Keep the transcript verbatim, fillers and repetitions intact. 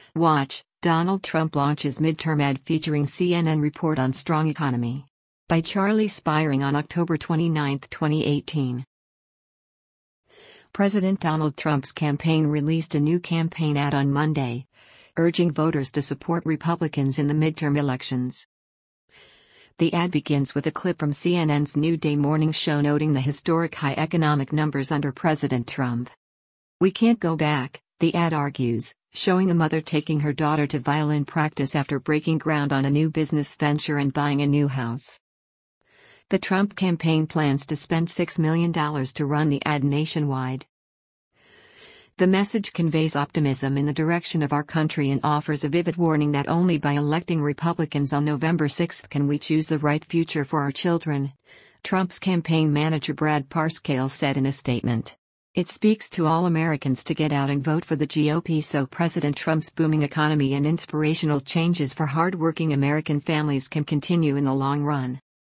Watch, Donald Trump launches midterm ad featuring C N N report on strong economy. By Charlie Spiring on October twenty-ninth, twenty eighteen. President Donald Trump's campaign released a new campaign ad on Monday, urging voters to support Republicans in the midterm elections. The ad begins with a clip from C N N's New Day morning show noting the historic high economic numbers under President Trump. "We can't go back," the ad argues, showing a mother taking her daughter to violin practice after breaking ground on a new business venture and buying a new house. The Trump campaign plans to spend six million dollars to run the ad nationwide. The message conveys optimism in the direction of our country and offers a vivid warning that only by electing Republicans on November sixth can we choose the right future for our children, Trump's campaign manager Brad Parscale said in a statement. It speaks to all Americans to get out and vote for the G O P so President Trump's booming economy and inspirational changes for hard-working American families can continue in the long run.